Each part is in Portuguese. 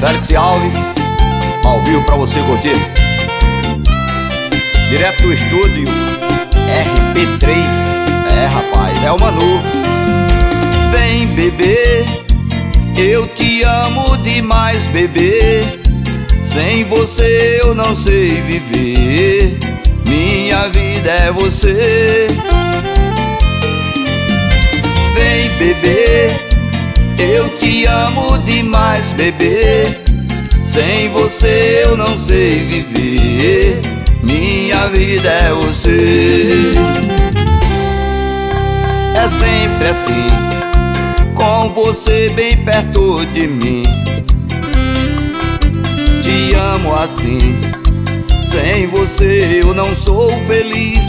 Félix Alves, ao vivo pra você curtir. Direto do estúdio RP3. É, rapaz, é o Manu. Vem, bebê, eu te amo demais, bebê. Sem você eu não sei viver. Minha vida é você. Vem, bebê, eu te amo demais, bebê. Sem você eu não sei viver. Minha vida é você. É sempre assim, com você bem perto de mim. Te amo assim, sem você eu não sou feliz.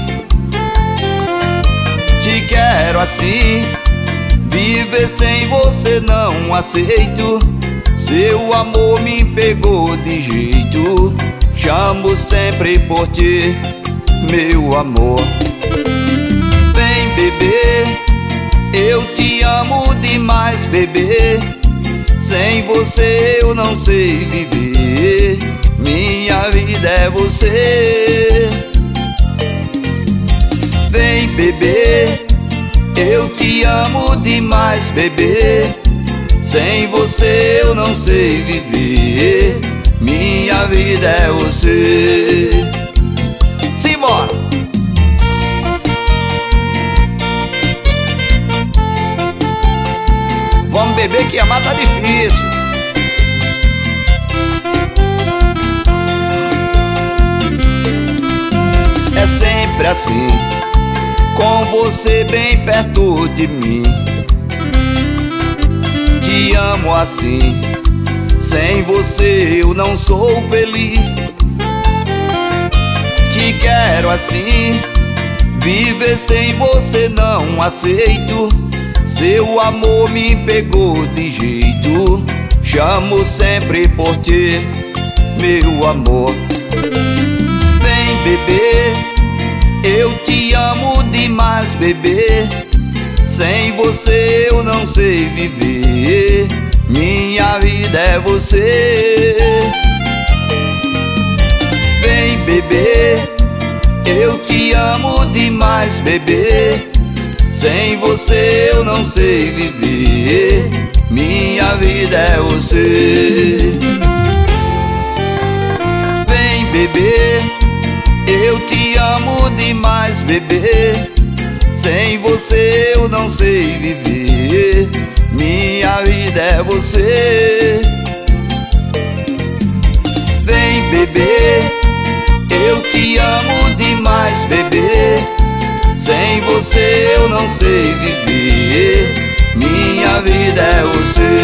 Te quero assim, viver sem você não aceito. Seu amor me pegou de jeito. Chamo sempre por ti, meu amor. Vem, bebê, eu te amo demais, bebê. Sem você eu não sei viver. Minha vida é você. Vem, bebê, eu te amo demais, bebê. Sem você eu não sei viver. Minha vida é você. Simbora! Vamos beber que amar tá difícil. É sempre assim, com você bem perto de mim. Te amo assim, sem você eu não sou feliz. Te quero assim, viver sem você não aceito. Seu amor me pegou de jeito. Chamo sempre por ti, meu amor. Vem, bebê, eu te amo demais, bebê. Sem você eu não sei viver. Minha vida é você. Vem, bebê, eu te amo demais, bebê. Sem você eu não sei viver. Minha vida é você. Vem, bebê, eu te amo demais, bebê. Sem você eu não sei viver. Minha vida é você. Vem, bebê, eu te amo demais, bebê. Sem você eu não sei viver. Minha vida é você.